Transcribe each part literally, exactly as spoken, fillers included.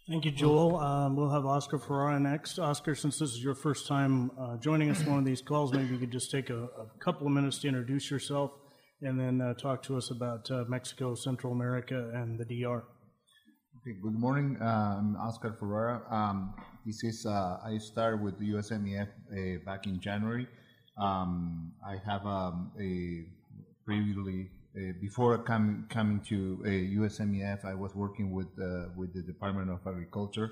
Thank you, Joel. Um, we'll have Oscar Ferrara next. Oscar, since this is your first time uh, joining us on one of these calls, maybe you could just take a, a couple of minutes to introduce yourself and then uh, talk to us about uh, Mexico, Central America, and the D R. Okay, good morning. Uh, I'm Oscar Ferrara. Um, this is uh, I started with the U S M E F uh, back in January. Um, I have um, a previously uh, before coming coming to uh, U S M E F, I was working with uh, with the Department of Agriculture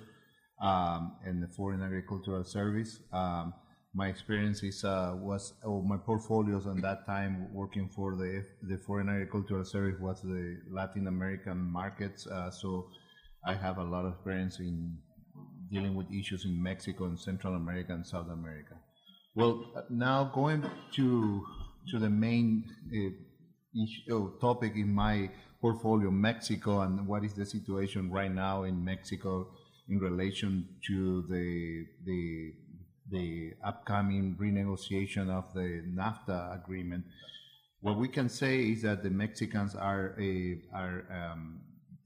um, and the Foreign Agricultural Service. Um, my experience is uh, was oh, my portfolios on that time working for the the Foreign Agricultural Service was the Latin American markets. Uh, so I have a lot of experience in dealing with issues in Mexico and Central America and South America. Well, now going to to the main uh, issue, oh, topic in my portfolio, Mexico, and what is the situation right now in Mexico in relation to the the the upcoming renegotiation of the NAFTA agreement. What we can say is that the Mexicans are a, are um,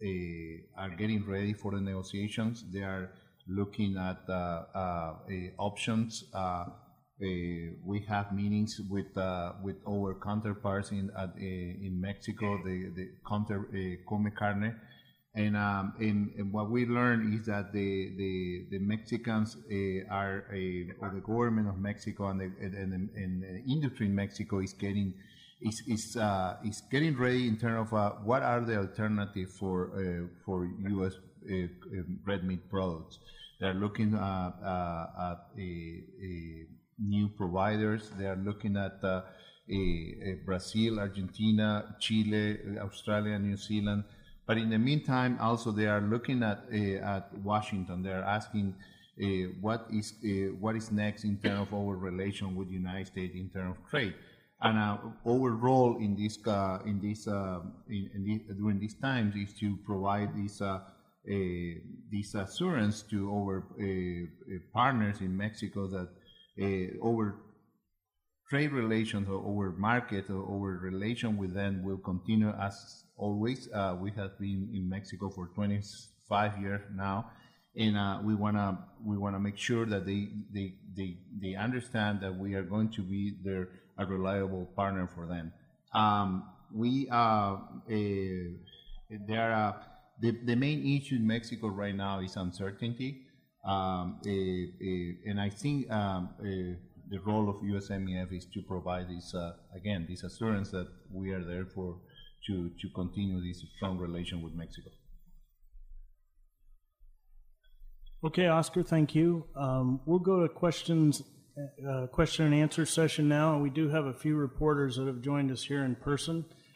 a, are getting ready for the negotiations. They are looking at uh, uh, options. Uh, Uh, we have meetings with uh, with our counterparts in at, uh, in Mexico, the the counter uh, Come Carne, and, um, and and what we learned is that the the the Mexicans uh, are a, or the government of Mexico and the and, and, and the industry in Mexico is getting is is uh, is getting ready in terms of uh, what are the alternatives for uh, for U S uh, red meat products. They're looking uh, uh, at a, a new providers. They are looking at uh, a, a Brazil, Argentina, Chile, Australia, New Zealand. But in the meantime, also they are looking at uh, at Washington. They are asking uh, what is uh, what is next in terms of our relation with the United States in terms of trade. And uh, our role in this uh, in this uh, in, in the, during these times is to provide this uh, uh, this assurance to our uh, partners in Mexico that Uh, our trade relations or our market or our relation with them will continue as always. Uh, we have been in Mexico for twenty-five years now, and uh, we wanna we wanna make sure that they, they they they understand that we are going to be their a reliable partner for them. Um, we uh, uh, there are the the main issue in Mexico right now is uncertainty. Um, uh, uh, and I think um, uh, the role of U S M E F is to provide this, uh, again, this assurance that we are there for to, to continue this strong relation with Mexico. Okay, Oscar, thank you. Um, we'll go to questions, uh, question and answer session now. We do have a few reporters that have joined us here in person.